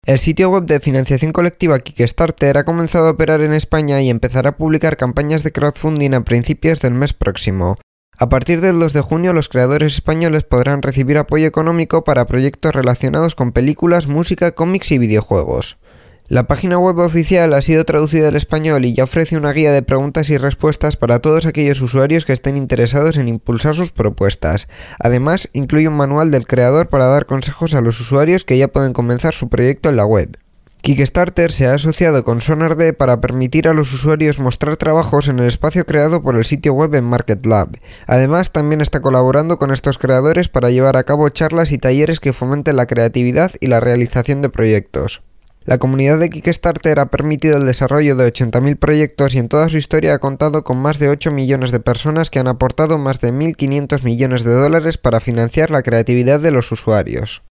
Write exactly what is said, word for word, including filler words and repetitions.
El sitio web de financiación colectiva Kickstarter ha comenzado a operar en España y empezará a publicar campañas de crowdfunding a principios del mes próximo. A partir del dos de junio, los creadores españoles podrán recibir apoyo económico para proyectos relacionados con películas, música, cómics y videojuegos. La página web oficial ha sido traducida al español y ya ofrece una guía de preguntas y respuestas para todos aquellos usuarios que estén interesados en impulsar sus propuestas. Además, incluye un manual del creador para dar consejos a los usuarios que ya pueden comenzar su proyecto en la web. Kickstarter se ha asociado con SonarD para permitir a los usuarios mostrar trabajos en el espacio creado por el sitio web en Market Lab. Además, también está colaborando con estos creadores para llevar a cabo charlas y talleres que fomenten la creatividad y la realización de proyectos. La comunidad de Kickstarter ha permitido el desarrollo de ochenta mil proyectos y en toda su historia ha contado con más de ocho millones de personas que han aportado más de mil quinientos millones de dólares para financiar la creatividad de los usuarios.